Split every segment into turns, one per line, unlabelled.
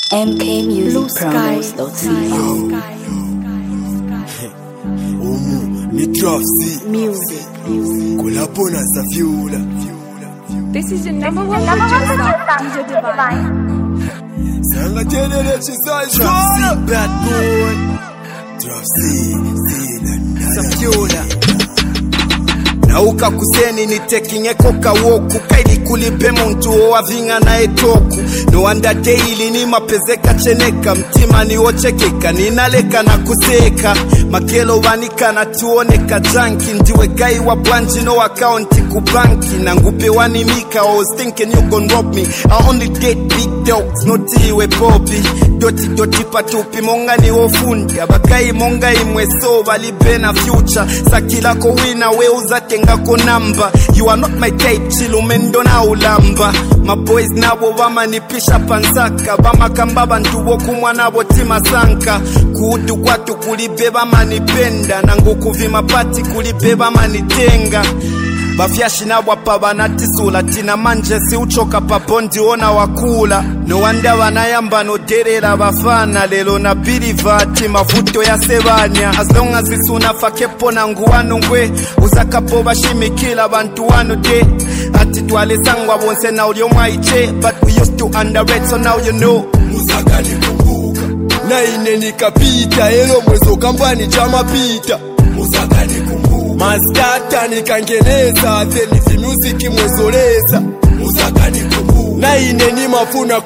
mkmusicpromos.co.
Ni Drafty
Music.
Kulapona sa Viola.
This is your number one producer, DJ Divine.
Sanga tenere chisai Drafty bad boy. Drafty sa Viola. Nauka kuseni ni tekinye koka woku kaili kulipe muntu owa vinga na etoku no wanda daily ni mapezeka cheneka mtima ni ochekeka ninaleka na kuseka makelo wanika na tuoneka janki ndiwe gai wa branch no account kubanki na ngupe wani mika I was thinking you gon' rob me I only date big dogs not iwe popi doti patupi monga ni ofundi abakai monga imwe so balibena future sakila ko wina we uzate ngako number you are not my type chilumendo na ulamba my boys nabo bamanipisha pansaka bamakamba bantu bokumwa nabo timasanka kuudu kwatu kulibeba manipenda nango kuvima pati kulibeba manitenga bafyashi nabo apa natisula tina manje si uchoka papondi ona wakula no wanda wanayamba no derera bafana lelo na bilivati mavuto ya sebanya as long as isuna fakepo na nguwano ngwe uzakapo bashimikila bantu wano de ati twale sangwa bonse na ulio maiche but we used to underrate so now you know muzaka nikumbuka na ine nikapita elo mwezo kambani chama pita muzaka nikumbuka Mastata nikangeneza Thenizi music mwezoleza Muzaka nikumbuka na ine ni mafuna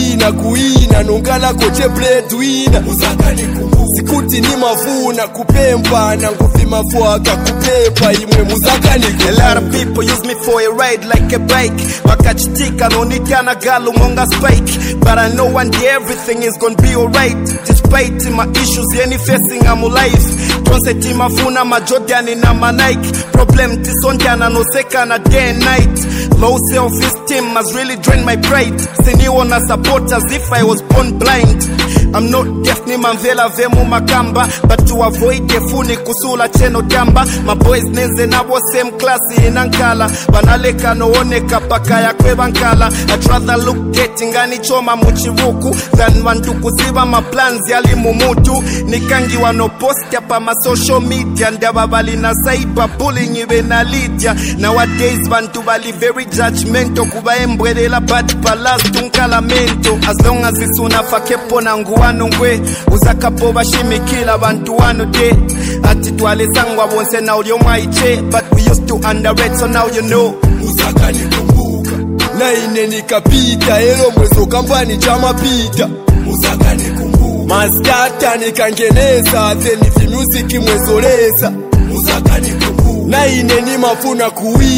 kuina Nongala koche breadwinner Muzaka nikumbuka Sikuti ni mafuna kupempa Na ngufima fuaka kupepa Imwe muzaka nikumbuka A lot of people use me for a ride like a bike Wakachitika no nikiana galu monga spike But I know one day everything is gonna be alright Despite my issues any facing I'm alive Tonseti mafuna majodiani na Nike problem tisonjana no sekana day and night low self-esteem has really drained my pride siniona support as if I was born blind I'm not deaf ni manvela vemu makamba but to avoid defuni kusula cheno jamba my boys nenze nabo same class inankala banaleka nooneka paka ya kwebankala I'd rather look getting choma muchivuku than wantu kuziba my plans yali mumutu nikangi wano post hapa ma social media ndababali na bullying even a Lydia nowadays bantu bali very judgmental kuba embwelela but palas tunkalamento as long as isuna fakepo na nguwano ngwe uzakapo bashimikila bantu wano de ati twale sangwa bonse na ulio maiche but we used to underrate so now you know uzaka nikumbuka na ine nikapita elo mwezo kambani chama pita uzaka nikumbuka Mastata nikangeneza Thenizi music mwezoleza Muzaka nikumbuka na ine ni mafuna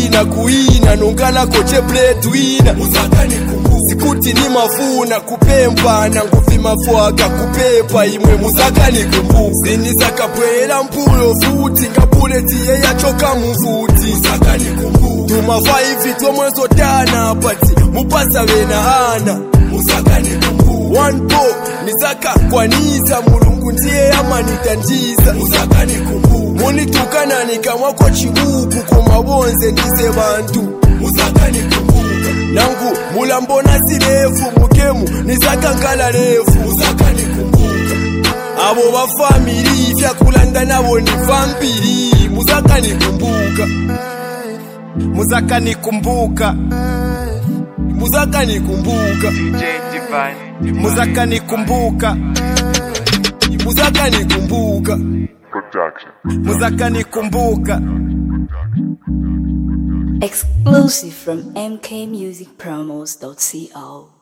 kuina Nongala koche breadwinner Muzaka nikumbuka Sikuti ni mafuna kupempa Na ngufima fuaka kupepa Imwe muzaka nikumbuka Sinisaka pwela mpulo futi Ngapule tiye ya choka mfuti Muzaka nikumbuka Tumafa hivi tuwa mwezo tana Pati mupasa wena ana Muzaka nikumbuka One po nizaka kwa niza mulungu ndiye ama nitanjiza Muzaka nikumbuka Munitukana nikamwa kwa chibuku kwa mabonze ndize bantu Muzaka nikumbuka Nangu mulambona sirefu mukemu nizaka nkala refu Muzaka nikumbuka Abo ba family vya kulanda nabo ni vampiri Muzaka nikumbuka Muzaka nikumbuka Muzaka nikumbuka
DJ Divine
Muzaka nikumbuka Muzaka nikumbuka
Production
Muzaka nikumbuka
Exclusive from mkmusicpromos.co.